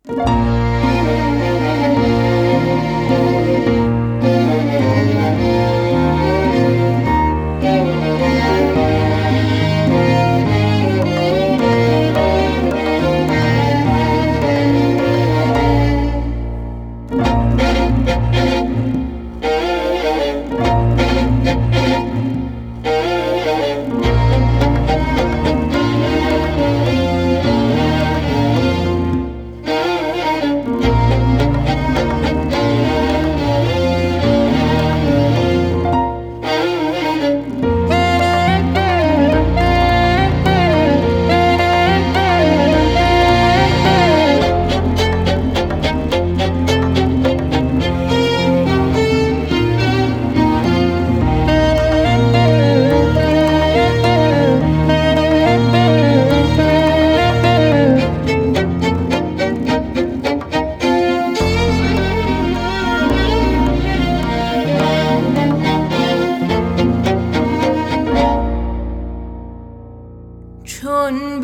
چون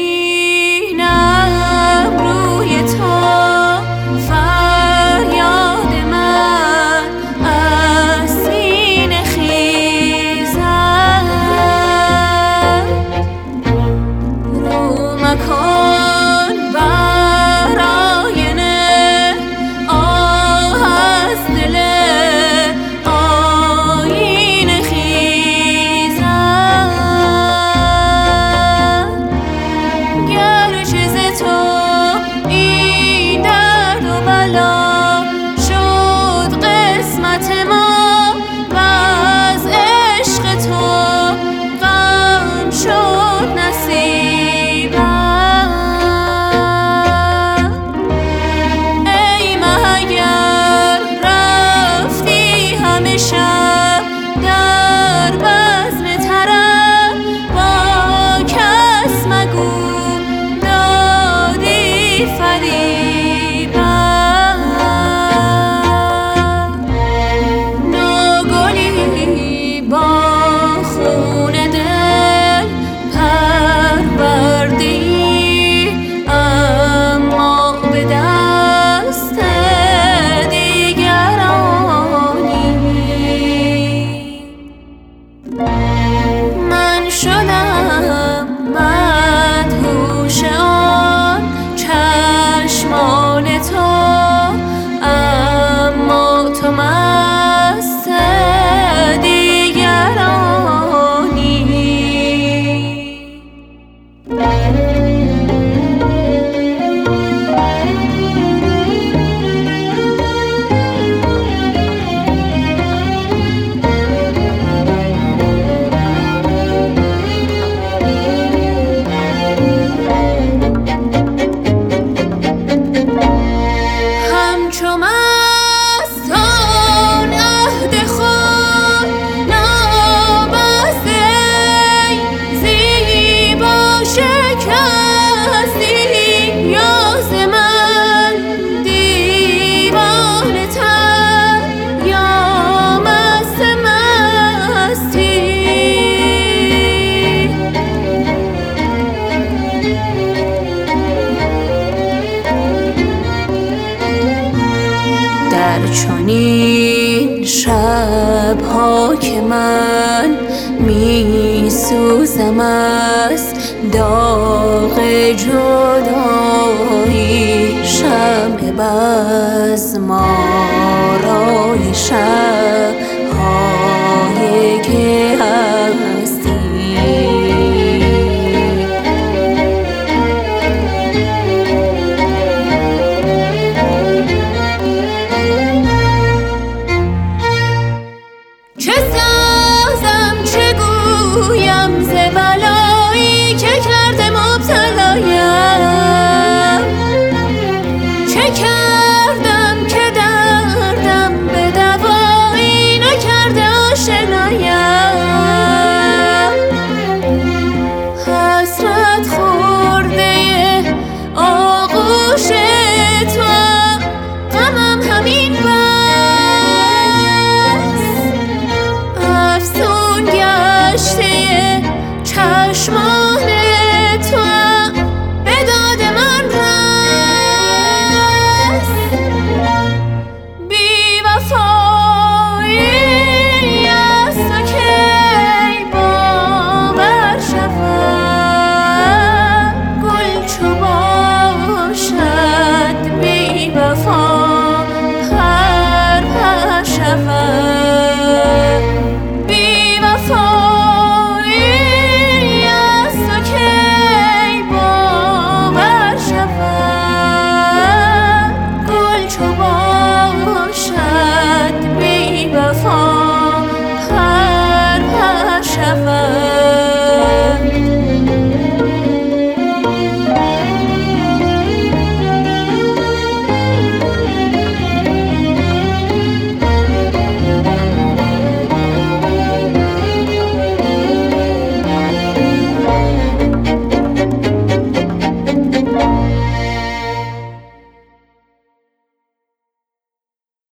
ببینم روی تو فریاد من از سینه خیزد، رو مکن بر آینه آه از دل آینه خیزد، گرچه ز تو این درد و بلا شد قسمت ما و از عشق تو غم شد نصیبم. ای مه اگر رفتی همه شب در بزم طرب، با کس مگو دادی فریبم. نوگلی با خون دل پرورده‌ای، اما به دست دیگرانی. من شدم مدهوش آن چشمان تو، اما تو مست دیگرانی. همچو مستان عهد خود نابسته، ای زیبا شکستی یا ز من دیوانه تر یا مست مستی. در چنین شب‌ها که من می سوزم از داغ جدایی، شمع بزم آرای شب